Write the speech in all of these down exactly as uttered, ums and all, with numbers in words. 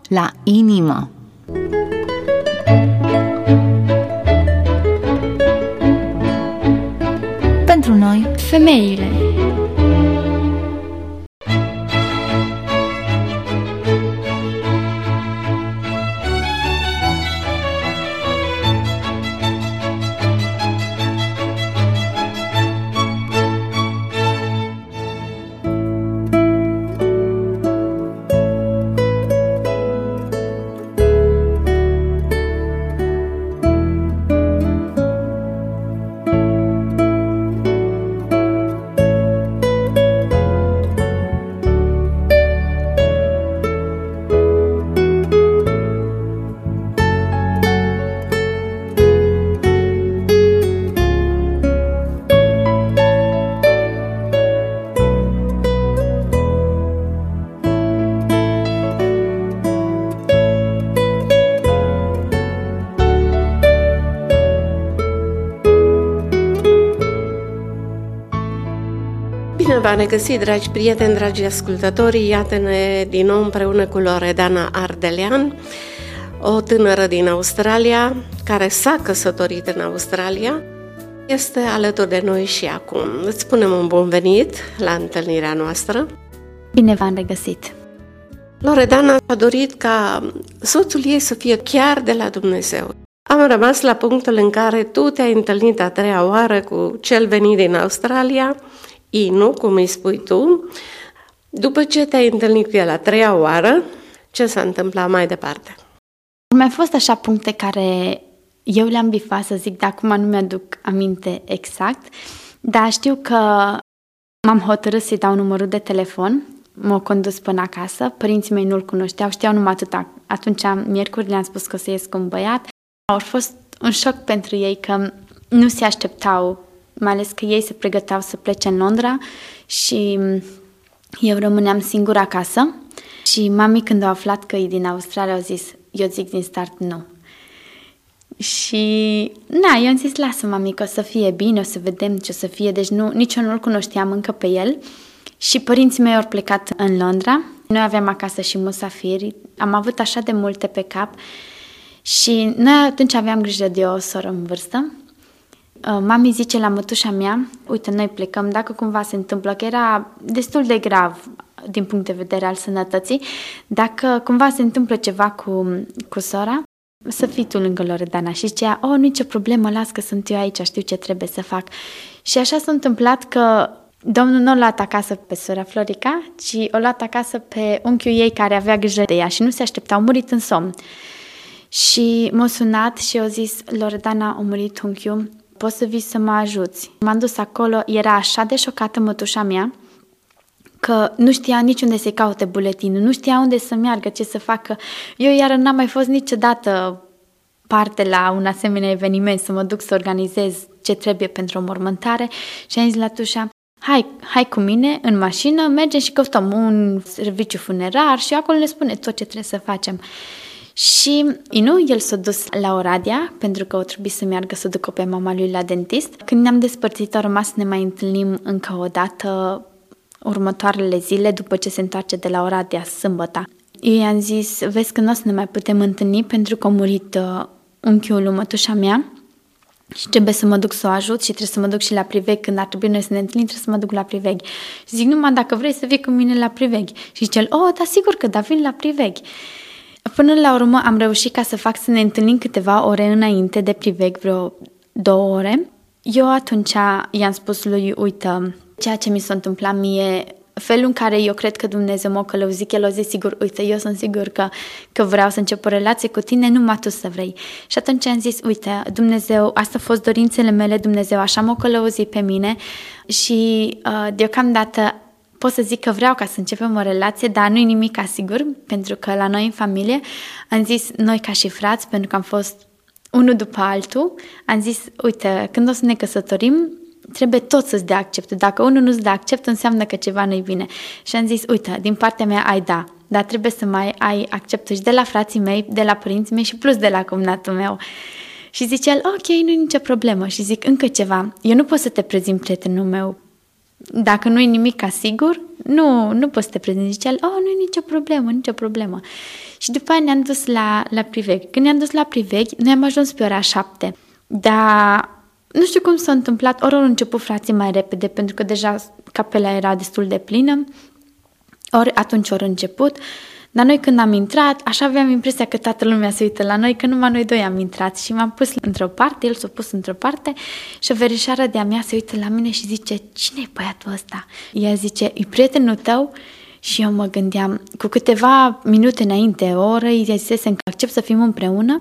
la inimă. Pentru noi, femeile. Bine v-am regăsit, dragi prieteni, dragi ascultători. Iată-ne din nou împreună cu Loredana Ardelean, o tânără din Australia care s-a căsătorit în Australia. Este alături de noi și acum. Îți spunem un bun venit la întâlnirea noastră. Bine v-am regăsit. Loredana a dorit ca soțul ei să fie chiar de la Dumnezeu. Am rămas la punctul în care tu te-ai întâlnit a treia oară cu cel venit din Australia, Inu, cum îi spui tu. După ce te-ai întâlnit cu el a treia oară, ce s-a întâmplat mai departe? Au mai fost așa puncte care eu le-am bifat, să zic, dar acum nu mi-aduc aminte exact, dar știu că m-am hotărât să-i dau numărul de telefon, m-au condus până acasă, părinții mei nu-l cunoșteau, știau numai atâta. Atunci, miercuri, le-am spus că o să ies cu un băiat. A fost un șoc pentru ei că nu se așteptau, mai ales că ei se pregăteau să plece în Londra și eu rămâneam singură acasă. Și mami, când au aflat că e din Australia, au zis, eu zic din start nu. Și na, eu am zis, lasă mami că o să fie bine, o să vedem ce o să fie. Deci nu, nici eu nu-l cunoșteam încă pe el. Și părinții mei au plecat în Londra. Noi aveam acasă și musafiri. Am avut așa de multe pe cap. Și noi atunci aveam grijă de o soră în vârstă. Mami zice la mătușa mea, uite, noi plecăm, dacă cumva se întâmplă, că era destul de grav din punct de vedere al sănătății, dacă cumva se întâmplă ceva cu, cu sora, să fii tu lângă Loredana. Și zicea, oh, nu e ce problemă, las că sunt eu aici, știu ce trebuie să fac. Și așa s-a întâmplat că Domnul nu o luat acasă pe sora Florica, ci o luat acasă pe unchiul ei care avea grijă de ea și nu se aștepta, au murit în somn. Și m-a sunat și a zis, Loredana, a murit unchiul, poți să vii să mă ajuți. M-am dus acolo, era așa de șocată mătușa mea că nu știa nici unde să-i caute buletinul, nu știa unde să meargă, ce să facă. Eu iară n-am mai fost niciodată parte la un asemenea eveniment, să mă duc să organizez ce trebuie pentru o mormântare și am zis la tușa, hai, hai cu mine în mașină, mergem și căutăm un serviciu funerar și acolo ne spune tot ce trebuie să facem. Și Inu, el s-a dus la Oradea, pentru că o trebuie să meargă să ducă pe mama lui la dentist. Când ne-am despărțit, a rămas să ne mai întâlnim încă o dată următoarele zile, după ce se întoarce de la Oradea, sâmbătă. Eu i-am zis, vezi că nu o să ne mai putem întâlni pentru că a murit uh, unchiul lui mătușa mea și trebuie să mă duc să o ajut și trebuie să mă duc și la priveghi. Când ar trebui noi să ne întâlnim, trebuie să mă duc la priveghi. Și zic, numai dacă vrei să vii cu mine la priveghi. Și zice, oh, da, sigur că da, vin la priveghi. Până la urmă am reușit ca să fac să ne întâlnim câteva ore înainte de priveghi, vreo două ore. Eu atunci i-am spus lui, uite, ceea ce mi s-a întâmplat mie, felul în care eu cred că Dumnezeu m-a călăuzit, el a zis, sigur, uite, eu sunt sigur că, că vreau să încep o relație cu tine, numai tu să vrei. Și atunci am zis, uite, Dumnezeu, astea au fost dorințele mele, Dumnezeu așa m-a călăuzit pe mine și uh, deocamdată pot să zic că vreau ca să începem o relație, dar nu-i nimic asigur, pentru că la noi în familie am zis, noi ca și frați, pentru că am fost unul după altul, am zis, uite, când o să ne căsătorim, trebuie tot să-ți dea acceptul. Dacă unul nu-ți dă accept, înseamnă că ceva nu-i bine. Și am zis, uite, din partea mea ai da, dar trebuie să mai ai acceptul și de la frații mei, de la părinții mei și plus de la cumnatul meu. Și zice el, ok, nu-i nicio problemă. Și zic, încă ceva, eu nu pot să te prezint prietenul meu dacă nu e nimic ca sigur, nu, nu poți să te prezinti. Zicea, oh, nu e nicio problemă, nicio problemă. Și după aia ne-am dus la, la priveghi. Când ne-am dus la priveghi, noi am ajuns pe ora șapte. Dar nu știu cum s-a întâmplat, ori au început frații mai repede, pentru că deja capela era destul de plină, ori atunci ori început. Dar noi când am intrat, așa aveam impresia că toată lumea se uită la noi, că numai noi doi am intrat și m-am pus într-o parte, el s-a pus într-o parte și o verișoară de-a mea se uită la mine și zice, cine e băiatul ăsta? Ea zice, e prietenul tău? Și eu mă gândeam, cu câteva minute înainte, o oră, îi zisesem că accept să fim împreună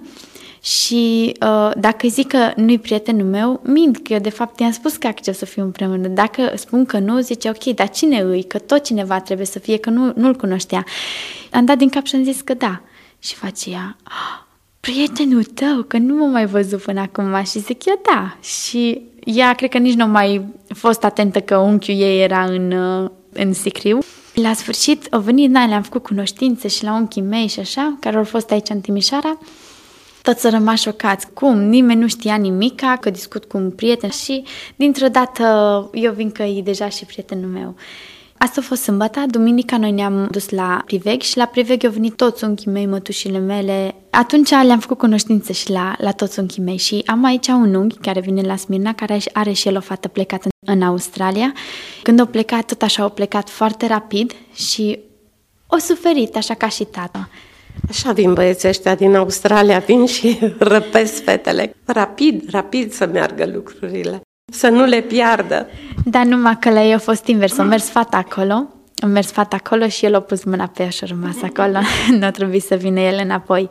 și uh, dacă îi zic că nu-i prietenul meu, mint, că eu de fapt i-am spus că accept să fim împreună. Dacă spun că nu, zice, ok, dar cine îi? Că tot cineva trebuie să fie, că nu, nu-l cunoștea. Am dat din cap și am zis că da. Și face ea, oh, prietenul tău, că nu m-am mai văzut până acum. Și zic, eu da. Și ea cred că nici nu a mai fost atentă că unchiul ei era în, în sicriu. La sfârșit au venit, na, le-am făcut cunoștințe și la unchii mei și așa, care au fost aici în Timișoara. Toți s-au rămas șocați. Cum? Nimeni nu știa nimica, că discut cu un prieten și dintr-o dată eu vin că e deja și prietenul meu. Asta a fost sâmbătă, duminica noi ne-am dus la priveghi și la priveghi au venit toți unchii mei, mătușile mele. Atunci le-am făcut cunoștință și la, la toți unchii mei și am aici un unchi care vine la Smirna, care are și el o fată plecată în Australia. Când au plecat, tot așa au plecat foarte rapid și au suferit, așa ca și tata. Așa vin băieții ăștia din Australia, vin și răpesc fetele. Rapid, rapid să meargă lucrurile, să nu le piardă. Dar numai că la ei a fost invers, a mers fata acolo, a mers fata acolo și el a pus mâna pe ea și a rămas acolo, nu a trebuit să vină el înapoi.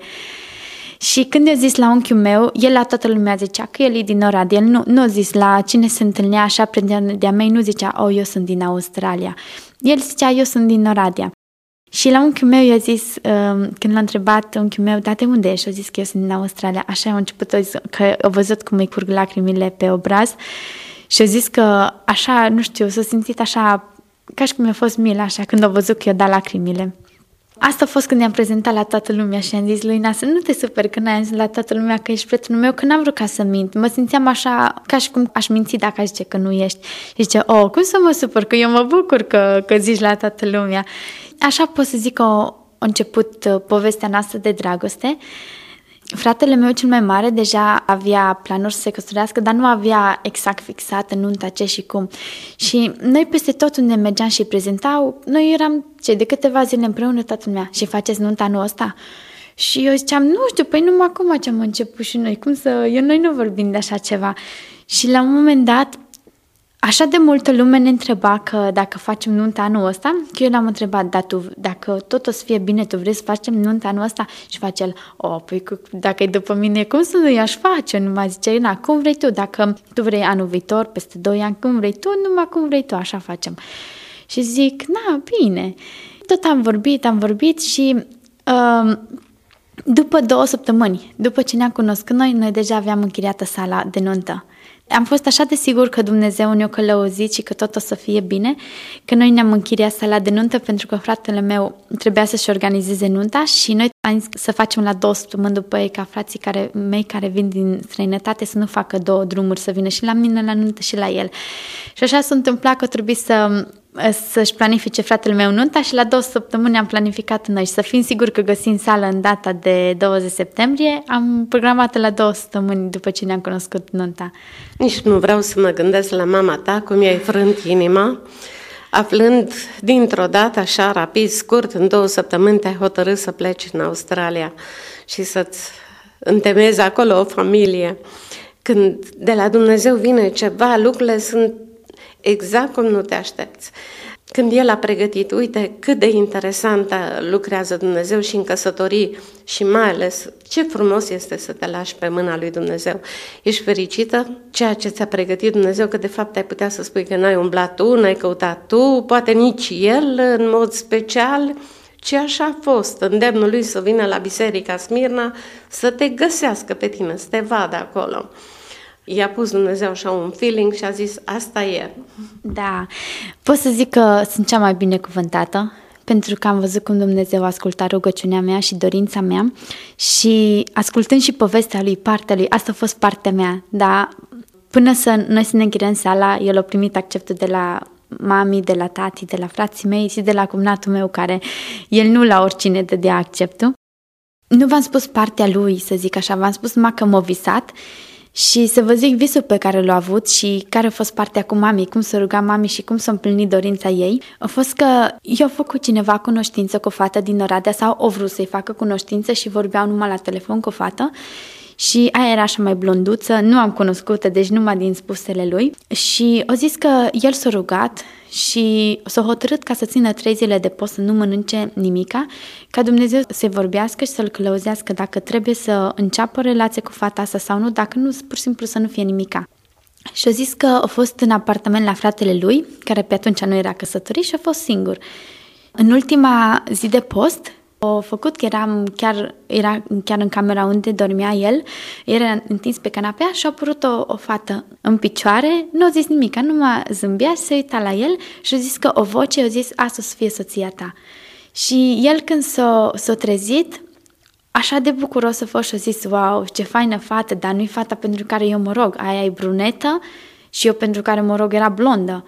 Și când eu zis la unchiul meu, el la toată lumea zicea că el e din Oradea, el nu, nu a zis la cine se întâlnea așa, prindea de-a mei, nu zicea, oh, eu sunt din Australia. El zicea, eu sunt din Oradea. Și la unchiul meu i-a zis, uh, când l-a întrebat unchiul meu, da, de unde ești? A zis că eu sunt din Australia. Așa a început, a zis, că a văzut cum îi curg lacrimile pe obraz și a zis că așa, nu știu, s-a simțit așa, ca și cum i-a fost milă așa, când a văzut că i-a dat lacrimile. Asta a fost când i-am prezentat la toată lumea și am zis lui Ina, să nu te superi când ai zis la toată lumea că ești prietenul meu, că n-am vrut ca să mint. Mă simțeam așa, ca și cum aș minți dacă aș zice că nu ești. Și zice, oh, cum să mă supăr, că eu mă bucur că, că zici la toată lumea. Așa pot să zic că a început uh, povestea noastră de dragoste. Fratele meu cel mai mare deja avea planuri să se căsătorească, dar nu avea exact fixată nunta ce și cum. Și noi peste tot unde mergeam și prezentau, noi eram ce, de câteva zile împreună toată lumea. Și faceți nunta anul ăsta? Și eu ziceam, nu știu, păi numai acum ce am început și noi, cum să, eu noi nu vorbim de așa ceva. Și la un moment dat, așa de multă lume ne întreba că dacă facem nunta anul ăsta, că eu l-am întrebat, da, tu, dacă tot o să fie bine, tu vrei să facem nunta anul ăsta? Și face el, oh, păi dacă e după mine, cum să nu i-aș face? Nu mai zice, na, cum vrei tu? Dacă tu vrei anul viitor, peste doi ani, cum vrei tu? Numai cum vrei tu, așa facem. Și zic, na, bine. Tot am vorbit, am vorbit și uh, după două săptămâni, după ce ne-am cunoscut noi, noi deja aveam închiriată sala de nuntă. Am fost așa de sigur că Dumnezeu ne-a călăuzit și că tot o să fie bine, că noi ne-am închiriat sala de nuntă pentru că fratele meu trebuia să-și organizeze nunta și noi am zis să facem la două săptămâni după ei ca frații care, mei care vin din străinătate să nu facă două drumuri, să vină și la mine la nuntă și la el. Și așa s-a întâmplat că trebuie să... să-și planifice fratele meu nunta și la două săptămâni am planificat noi și să fim siguri că găsim sală în data de douăzeci septembrie, am programat la două săptămâni după ce ne-am cunoscut nunta. Nici nu vreau să mă gândesc la mama ta, cum i-ai frânt inima, aflând dintr-o dată, așa rapid, scurt, în două săptămâni te-ai hotărât să pleci în Australia și să-ți întemezi acolo o familie. Când de la Dumnezeu vine ceva, lucrurile sunt exact cum nu te aștepți. Când El a pregătit, uite cât de interesant lucrează Dumnezeu și în căsătorii și mai ales ce frumos este să te lași pe mâna lui Dumnezeu. Ești fericită? Ceea ce ți-a pregătit Dumnezeu, că de fapt ai putea să spui că n-ai umblat tu, n-ai căutat tu, poate nici El în mod special, ci așa a fost. Îndemnul lui să vină la Biserica Smirna să te găsească pe tine, să te vadă acolo. I-a pus Dumnezeu așa un feeling și a zis, asta e. Da, pot să zic că sunt cea mai binecuvântată, pentru că am văzut cum Dumnezeu a ascultat rugăciunea mea și dorința mea și ascultând și povestea lui, partea lui, asta a fost partea mea, dar până să noi să ne închiriem sala, el a primit acceptul de la mami, de la tati, de la frații mei și de la cumnatul meu, care el nu la oricine dădea acceptul. Nu v-am spus partea lui, să zic așa, v-am spus numai că m-a visat și să vă zic visul pe care l-a avut și care a fost partea cu mami, cum s-a rugat mami și cum s-a împlinit dorința ei. A fost că eu a făcut cineva cunoștință cu o fată din Oradea sau o vrut să-i facă cunoștință și vorbeau numai la telefon cu o fată. Și aia era așa mai blonduță, nu am cunoscut-o, deci numai din spusele lui. Și a zis că el s-a rugat și s-a hotărât ca să țină trei zile de post, să nu mănânce nimica, ca Dumnezeu să-i vorbească și să-l călăuzească dacă trebuie să înceapă o relație cu fata asta sau nu, dacă nu, pur și simplu să nu fie nimica. Și a zis că a fost în apartament la fratele lui, care pe atunci nu era căsătorit și a fost singur. În ultima zi de post, a făcut că eram chiar, era chiar în camera unde dormea el, era întins pe canapea și a apărut o, o fată în picioare, nu a zis nimic, numai zâmbea și se uita la el și a zis că o voce a zis, asta o să fie soția ta. Și el când s-a, s-a trezit, așa de bucuros a fost și a zis, wow, ce faină fată, dar nu-i fata pentru care eu mă rog, aia e brunetă și eu pentru care mă rog era blondă.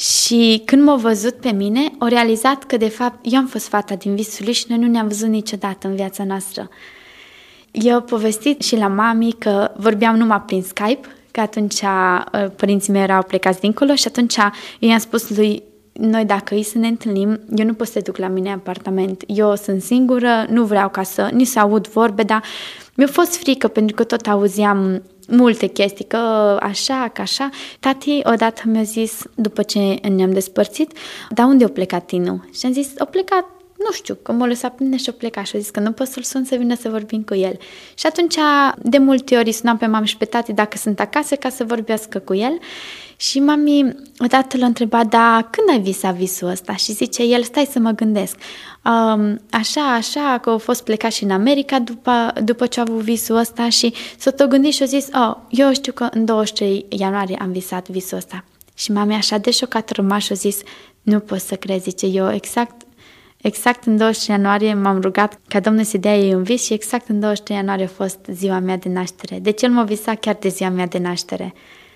Și când m-a văzut pe mine, a realizat că de fapt eu am fost fata din visul lui și noi nu ne-am văzut niciodată în viața noastră. Eu am povestit și la mami că vorbeam numai prin Skype, că atunci părinții mei erau plecați dincolo și atunci eu i-am spus lui, noi dacă îi să ne întâlnim, eu nu pot să te duc la mine în apartament. Eu sunt singură, nu vreau ca să ni se aud vorbe, dar mi-a fost frică pentru că tot auzeam multe chestii, că așa, că așa. Tati odată mi-a zis, după ce ne-am despărțit, dar unde a plecat Tinu? Și am zis, a plecat, nu știu, că m-a lăsat pe mine și a plecat și a zis că nu pot să-l sun să vină să vorbim cu el. Și atunci, de multe ori, sunam pe mami și pe tati dacă sunt acasă ca să vorbească cu el. Și mami odată l-a întrebat, da, când ai visat visul ăsta? Și zice el, stai să mă gândesc. Um, așa, așa, că a fost plecat și în America după, după ce a avut visul ăsta și s-a tot gândit și a zis, oh, eu știu că în douăzeci și trei ianuarie am visat visul ăsta. Și mami așa de șocat rămas și a zis, nu pot să crezi, zice, eu exact, exact în douăzeci și trei ianuarie m-am rugat ca Domnul să dea ei un vis și exact în douăzeci și trei ianuarie a fost ziua mea de naștere. Deci el m-a visat chiar de ziua mea de naștere.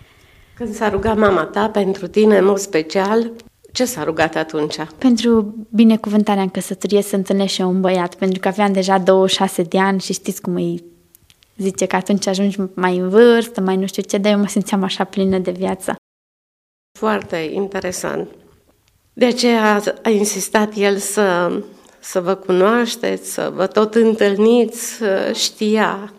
Când s-a rugat mama ta pentru tine, în mod special, ce s-a rugat atunci? Pentru binecuvântarea în căsătorie să întâlnesc și eu un băiat, pentru că aveam deja douăzeci și șase de ani și știți cum îi zice că atunci ajungi mai în vârstă, mai nu știu ce, dar eu mă simțeam așa plină de viață. Foarte interesant. De aceea a insistat el să, să vă cunoașteți, să vă tot întâlniți, știa.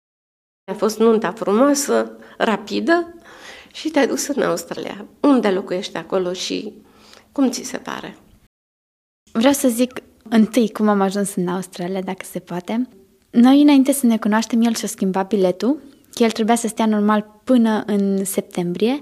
A fost nunta frumoasă, rapidă, și te-ai dus în Australia. Unde locuiești acolo și cum ți se pare? Vreau să zic întâi cum am ajuns în Australia, dacă se poate. Noi, înainte să ne cunoaștem, el și-a schimbat biletul, că el trebuia să stea normal până în septembrie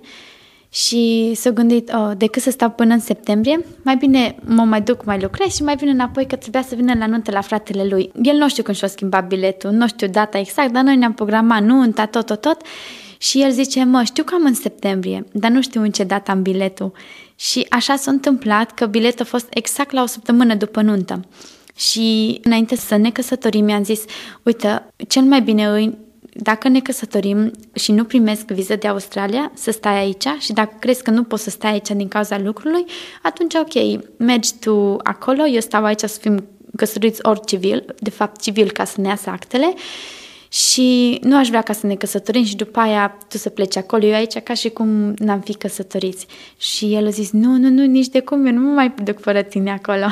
și s-a gândit, oh, decât să stau până în septembrie, mai bine mă mai duc, mai lucrez și mai vin înapoi, că trebuia să vină la nuntă la fratele lui. El nu știu când și-a schimbat biletul, nu știu data exact, dar noi ne-am programat nunta, tot, tot, tot. Și el zice, mă, știu că am în septembrie, dar nu știu în ce dată am biletul. Și așa s-a întâmplat că biletul a fost exact la o săptămână după nuntă. Și înainte să ne căsătorim, mi-am zis, uite, cel mai bine îi, dacă ne căsătorim și nu primesc viză de Australia, să stai aici și dacă crezi că nu poți să stai aici din cauza lucrului, atunci ok, mergi tu acolo, eu stau aici să fim căsătoriți ori civil, de fapt civil ca să ne iasă actele. Și nu aș vrea ca să ne căsătorim și după aia tu să pleci acolo, eu aici ca și cum n-am fi căsătoriți. Și el a zis, nu, nu, nu, nici de cum, eu nu mă mai duc fără tine acolo.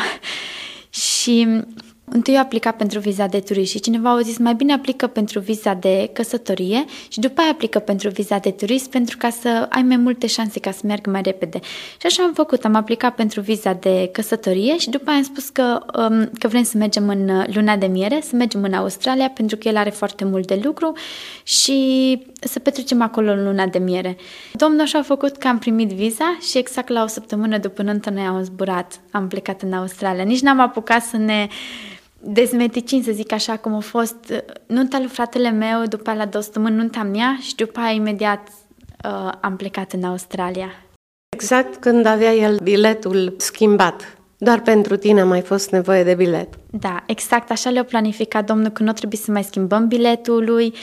Și întâi eu aplicat pentru viza de turist și cineva a zis, mai bine aplică pentru viza de căsătorie și după aia aplică pentru viza de turist pentru ca să ai mai multe șanse ca să meargă mai repede. Și așa am făcut, am aplicat pentru viza de căsătorie și după aia am spus că, um, că vrem să mergem în luna de miere, să mergem în Australia pentru că el are foarte mult de lucru și să petrecem acolo în luna de miere. Domnul așa a făcut că am primit viza și exact la o săptămână după nuntă noi am zburat, am plecat în Australia. Nici n-am apucat să ne dezmeticin, să zic așa, cum a fost nunta lui fratele meu, după aia la două săptămâni nunta mea și după aia imediat uh, am plecat în Australia. Exact când avea el biletul schimbat, Doar pentru tine a mai fost nevoie de bilet. Da, exact așa le-a planificat Domnul, că nu trebuie să mai schimbăm biletul lui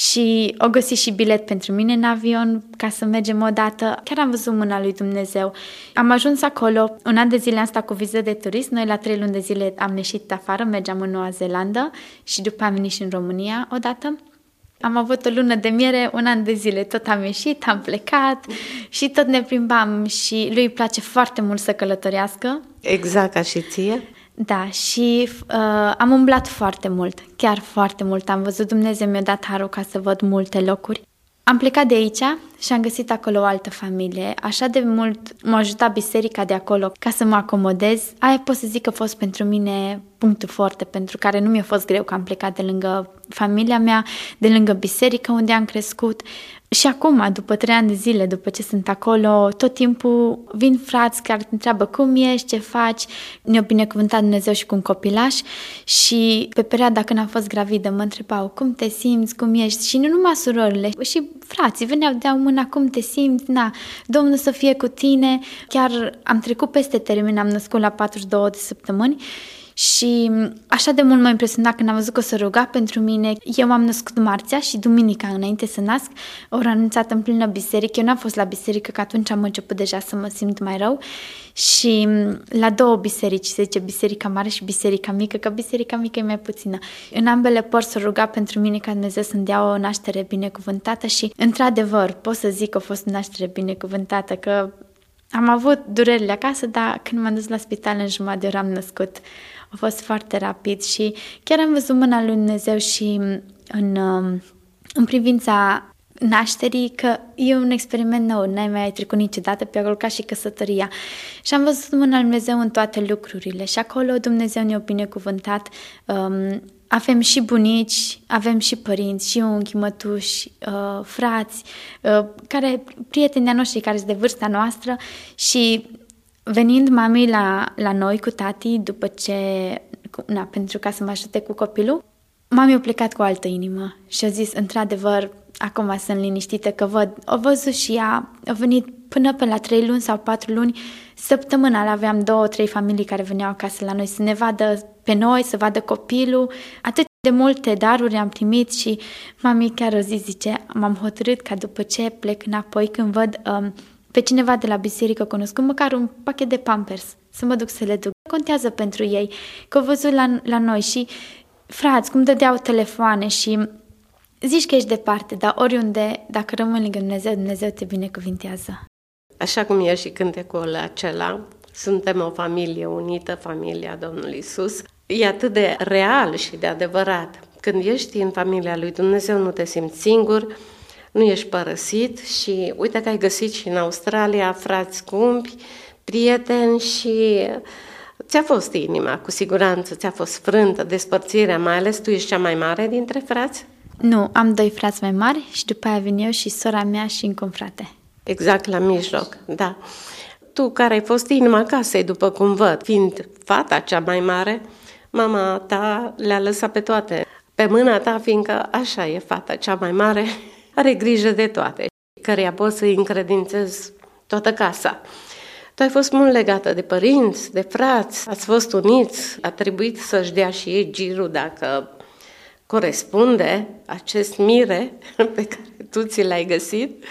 și o găsit și bilet pentru mine în avion ca să mergem odată. Chiar am văzut mâna lui Dumnezeu. Am ajuns acolo, un an de zile am stat cu viză de turist, noi la trei luni de zile am ieșit afară, mergeam în Noua Zeelandă și după am venit și în România odată. Am avut o lună de miere, un an de zile, tot am ieșit, am plecat și tot ne plimbam și lui îi place foarte mult să călătorească. Exact ca și ție? Da, și uh, am umblat foarte mult, chiar foarte mult. Am văzut, Dumnezeu mi-a dat harul ca să văd multe locuri. Am plecat de aici și am găsit acolo o altă familie. Așa de mult m-a ajutat biserica de acolo ca să mă acomodez. Aia pot să zic că a fost pentru mine punctul forte, pentru care nu mi-a fost greu că am plecat de lângă familia mea, de lângă biserică unde am crescut. Și acum, după trei ani de zile, după ce sunt acolo, tot timpul vin frați care te întreabă cum ești, ce faci. Ne-a binecuvântat Dumnezeu și cu un copilaș și pe perioada când am fost gravidă mă întrebau cum te simți, cum ești și nu numai surorile, și frații veneau, deau mâna, cum te simți, na, Domnul să fie cu tine. Chiar am trecut peste termen, am născut la patruzeci și două de săptămâni. Și așa de mult m-a impresionat când am văzut că s-a rugat pentru mine. Eu m-am născut marțea și duminica înainte să nasc au anunțat în plină biserică. Eu n-am fost la biserică, că atunci am început deja să mă simt mai rău. Și la două biserici, se zice biserica mare și biserica mică, că biserica mică e mai puțină. În ambele părți s-a rugat pentru mine ca Dumnezeu să-mi dea o naștere binecuvântată și, într-adevăr, pot să zic că a fost o naștere binecuvântată, că am avut durerile acasă, dar când m-am dus la spital în jumătate de oră am născut. A fost foarte rapid și chiar am văzut mâna lui Dumnezeu și în, în privința nașterii, că e un experiment nou, n-ai mai trecut niciodată pe acolo, ca și căsătoria. Și am văzut mâna lui Dumnezeu în toate lucrurile și acolo Dumnezeu ne-a binecuvântat. Um, avem și bunici, avem și părinți, și unchi, mătuși, uh, frați, uh, care, prieteni de-a noștri care sunt de vârsta noastră și venind mami la, la noi cu tati după ce, na, pentru ca să mă ajute cu copilul, mami a plecat cu o altă inimă și a zis, într-adevăr, acum sunt liniștită că văd, o văzut și ea, a venit până pe la trei luni sau patru luni, săptămânal aveam două, trei familii care veneau acasă la noi să ne vadă pe noi, să vadă copilul. Atât de multe daruri am primit și mami chiar o zi zice, m-am hotărât ca după ce plec înapoi, când văd um, pe cineva de la biserică cunoscut, măcar un pachet de Pampers, să mă duc să le duc. Contează pentru ei, că au văzut la, la noi și frați, cum dădeau telefoane și zici că ești departe, dar oriunde, dacă rămâni lângă Dumnezeu, Dumnezeu te binecuvintează. Așa cum e și cântecul acela, suntem o familie unită, familia Domnului Iisus. E atât de real și de adevărat. Când ești în familia lui Dumnezeu, nu te simți singur, nu ești părăsit și uite că ai găsit și în Australia frați scumpi, prieteni și ți-a fost inima, cu siguranță, ți-a fost frântă, despărțirea, mai ales tu ești cea mai mare dintre frați? Nu, am doi frați mai mari și după aia vin eu și sora mea și încă un frate. Exact la mijloc, da. Tu care ai fost inima casei, după cum văd, fiind fata cea mai mare, mama ta le-a lăsat pe toate pe mâna ta, fiindcă așa e, fata cea mai mare, are grijă de toate, căreia poți să-i încredințezi toată casa. Tu ai fost mult legată de părinți, de frați, ați fost uniți, a trebuit să-și dea și ei girul dacă corespunde acest mire pe care tu ți l-ai găsit.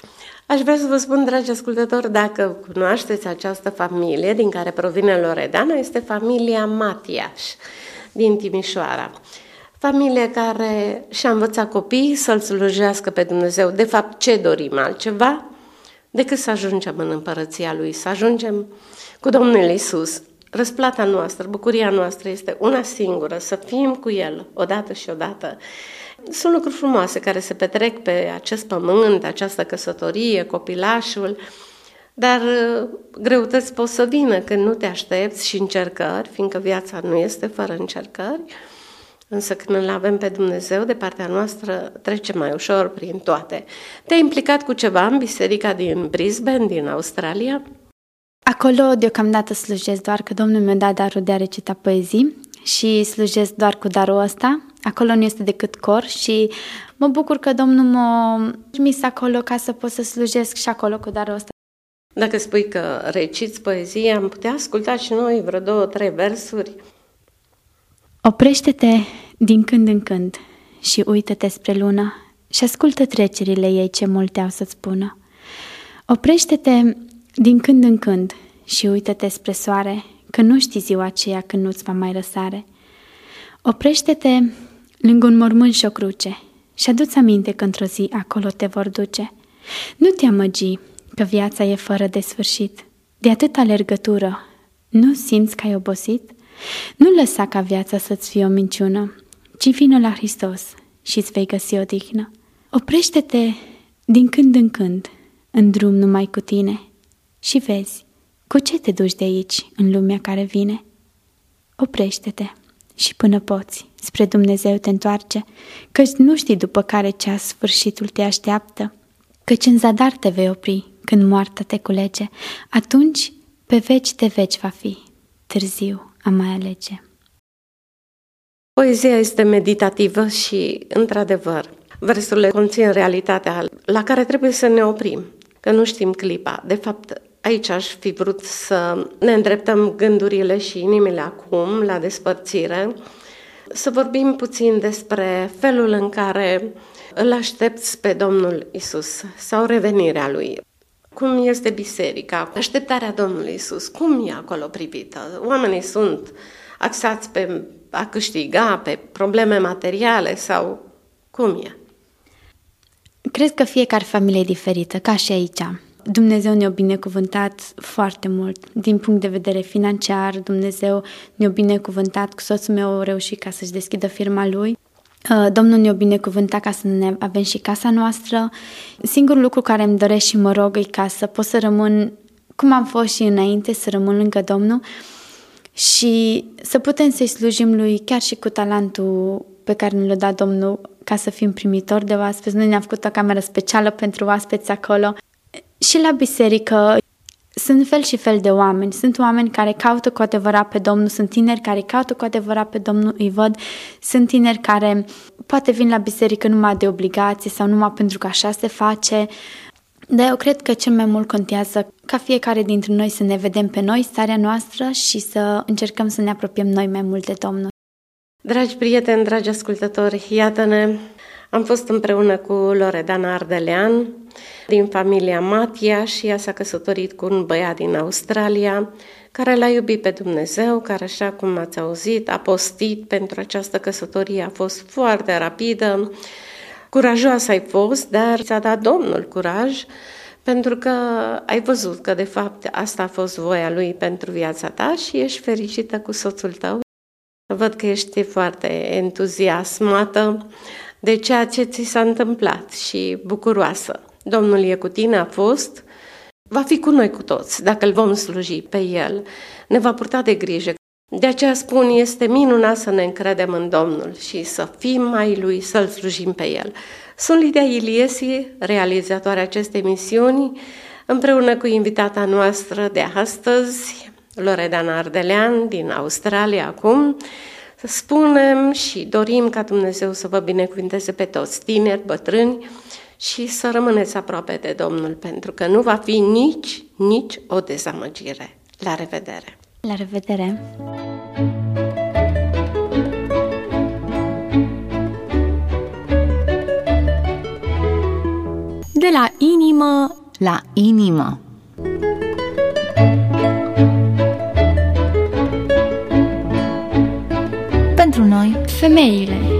Aș vrea să vă spun, dragi ascultători, dacă cunoașteți această familie din care provine Loredana, este familia Matiaș din Timișoara. Familie care și-a învățat copiii să-L slujească pe Dumnezeu. De fapt, ce dorim altceva decât să ajungem în împărăția Lui, să ajungem cu Domnul Iisus. Răsplata noastră, bucuria noastră este una singură, să fim cu El odată și odată. Sunt lucruri frumoase care se petrec pe acest pământ, această căsătorie, copilașul, dar greutăți pot să vină când nu te aștepți și încercări, fiindcă viața nu este fără încercări, însă când îl avem pe Dumnezeu de partea noastră, trece mai ușor prin toate. Te-ai implicat cu ceva în biserica din Brisbane, din Australia? Acolo deocamdată slujesc doar că Domnul mi-a dat darul de a recita poezii și slujesc doar cu darul ăsta. Acolo nu este decât cor și mă bucur că Domnul m-a trimis acolo ca să pot să slujesc și acolo cu darul ăsta. Dacă spui că reciți poezie, am putea asculta și noi vreo două, trei versuri. Oprește-te din când în când și uită-te spre lună și ascultă trecerile ei ce multe au să-ți spună. Oprește-te din când în când și uită-te spre soare, că nu știi ziua aceea când nu-ți va mai răsare. Oprește-te lângă un mormânt și o cruce și adu-ți aminte că într-o zi acolo te vor duce. Nu te amăgi că viața e fără de sfârșit, de atâta alergătură, nu simți că ai obosit? Nu lăsa ca viața să-ți fie o minciună, ci vină la Hristos și îți vei găsi odihnă. Oprește-te din când în când în drum numai cu tine și vezi cu ce te duci de aici în lumea care vine. Oprește-te și până poți spre Dumnezeu te întoarce, căci nu știi după care ceas sfârșitul te așteaptă, căci în zadar te vei opri când moartea te culege, atunci pe veci de veci va fi târziu a mai alege. Poezia este meditativă și, într-adevăr, versurile conțin realitatea la care trebuie să ne oprim, că nu știm clipa. De fapt, aici aș fi vrut să ne îndreptăm gândurile și inimile acum la despărțire, să vorbim puțin despre felul în care îl aștepți pe Domnul Iisus sau revenirea Lui. Cum este biserica? Așteptarea Domnului Iisus, cum e acolo privită? Oamenii sunt axați pe a câștiga, pe probleme materiale sau cum e? Cred că fiecare familie e diferită, ca și aici. Dumnezeu ne-a binecuvântat foarte mult. Din punct de vedere financiar, Dumnezeu ne-a binecuvântat. Cu soțul meu a reușit ca să-și deschidă firma lui. Domnul ne-a binecuvântat ca să ne avem și casa noastră. Singurul lucru care îmi doresc și mă rog e ca să pot să rămân, cum am fost și înainte, să rămân lângă Domnul și să putem să-i slujim lui chiar și cu talentul pe care ne l-a dat Domnul ca să fim primitori de oaspeți. Noi ne-am făcut o cameră specială pentru oaspeți acolo. Și la biserică sunt fel și fel de oameni. Sunt oameni care caută cu adevărat pe Domnul, sunt tineri care caută cu adevărat pe Domnul, îi văd. Sunt tineri care poate vin la biserică numai de obligație sau numai pentru că așa se face. Dar eu cred că cel mai mult contează ca fiecare dintre noi să ne vedem pe noi, starea noastră și să încercăm să ne apropiem noi mai mult de Domnul. Dragi prieteni, dragi ascultători, iată-ne, am fost împreună cu Loredana Ardelean din familia Matia și ea s-a căsătorit cu un băiat din Australia care l-a iubit pe Dumnezeu, care, așa cum ați auzit, a postit pentru această căsătorie, a fost foarte rapidă, curajoasă ai fost, dar ți-a dat Domnul curaj pentru că ai văzut că de fapt asta a fost voia Lui pentru viața ta și ești fericită cu soțul tău. Văd că ești foarte entuziasmată de ceea ce ți s-a întâmplat și bucuroasă. Domnul e cu tine, a fost, va fi cu noi cu toți, dacă îl vom sluji pe El, ne va purta de grijă. De aceea spun, este minunat să ne încredem în Domnul și să fim mai Lui, să-L slujim pe El. Sunt Lidia Iliesi, realizatoarea acestei emisiuni, împreună cu invitata noastră de astăzi, Loredana Ardelean, din Australia acum. Spunem și dorim ca Dumnezeu să vă binecuvinteze pe toți, tineri, bătrâni, și să rămâneți aproape de Domnul, pentru că nu va fi nici, nici o dezamăgire. La revedere! La revedere! De la inimă la inimă. Pentru noi, femeile.